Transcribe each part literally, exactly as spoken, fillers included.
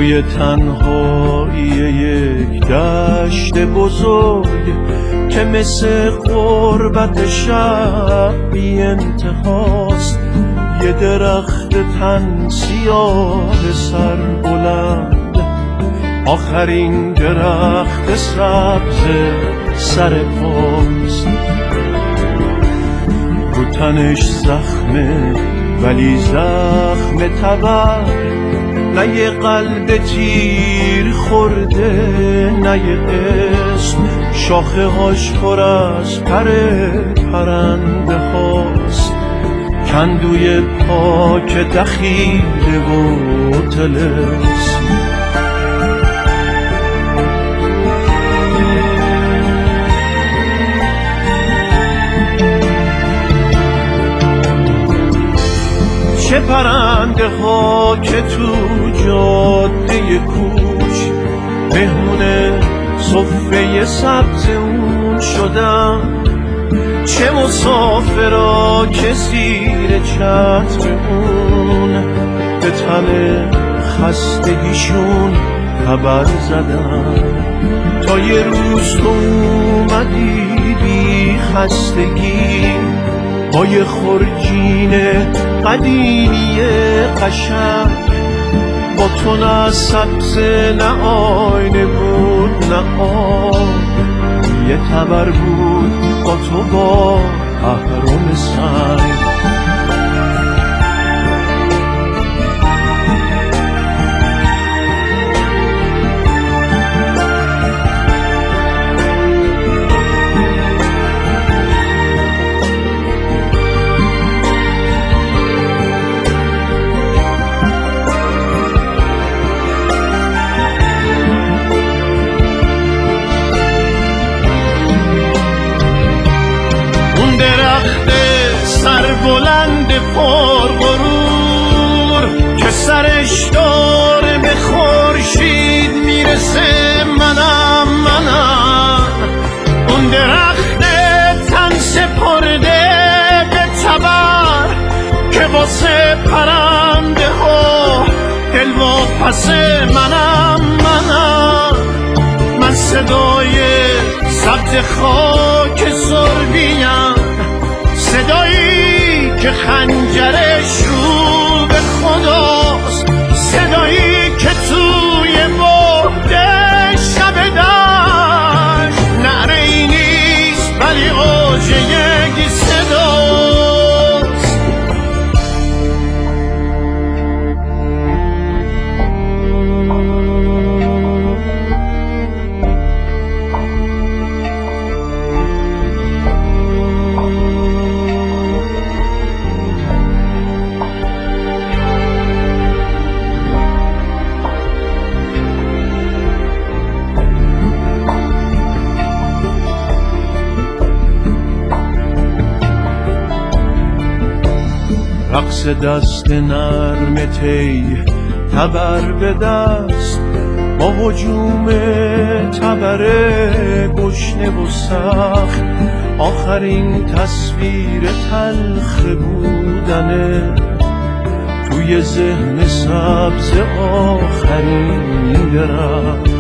توی تنهایی یک دشت بزرگ که مثل غربت شب بی انتهاست، یه درخت تن سیاه سر بلند، آخرین درخت سبز سر پاست. رو تنش زخمه ولی زخم تبر، نه یه قلب تیر خورده نه یه اسم، شاخه هاش پر از پر پرنده هاست، کندوی پاک دخیله و طلسم. چه پرنده ها که تو جاده کوچ مهمون صفه سبز اون شدن، چه مسافرا که زیر چتر اون به تن خستگیشون خبر زدن. تا یه روز تو اومدی بی خستگی با یه خرجین قدیمی قشنگ، با تو نه سبز نه آینه بود نه آب، یه تبر بود با تو با اهرم سنگ. سر بلند پر غرور که سرش داره به خورشید میرسه، منم منم اون درخت تن سپرده به تبر که واسه پرنده ها دلواپس، منم منم من صدای سبز خاک سربیم، صدایی که خنجرش رو به خداست، صدایی که توی بعد شب دشت نعره ای نیست ولی اوج یک صداست. رقص دست نرم تی تبر به دست، با هجوم تبر گشنه و سخت، آخرین تصویر تلخ بودنه توی ذهن سبز آخرین درخت.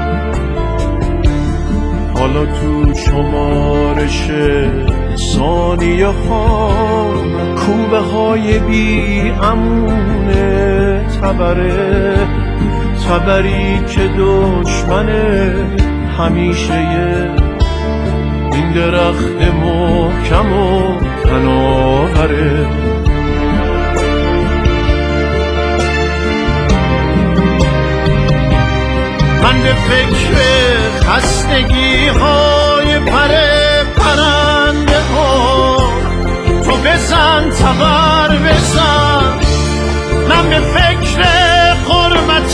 حالا تو شمارش ثانیه ها کوبه های بی امونه تبره، تبری که دشمن همیشه این درخت محکم و تناوره. من به فکر خستگی های پر پرنده ها، تو بزن تبر بزن، من به فکر غربت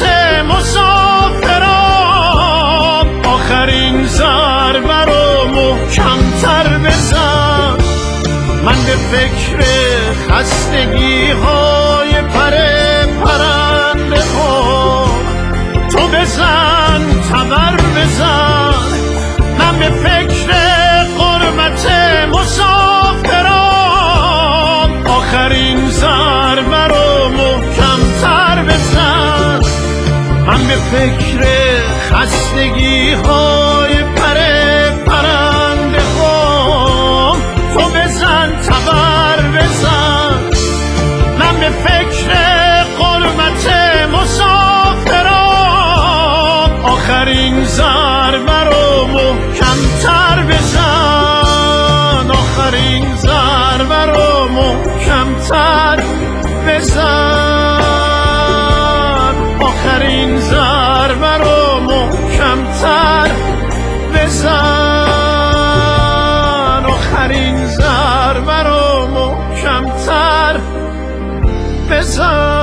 مسافران، آخرین ضربه رو محکم تر بزن. من به فکر خستگی های پر پرنده ها، تو بزن تبر بزن، من به فکر غربت مسافران، آخرین ضربه رو محکم تر بزن. من فکر خستگی های پر پرنده هم تو بزن تبر بزن. من به فکر قربت مسافران آخرین ضربه رو محکمتر بزن. آخرین ضربه رو محکمتر بزن. آخرین ضربه رو محکمتر بزن. آخرین ضربه رو محکمتر بزن.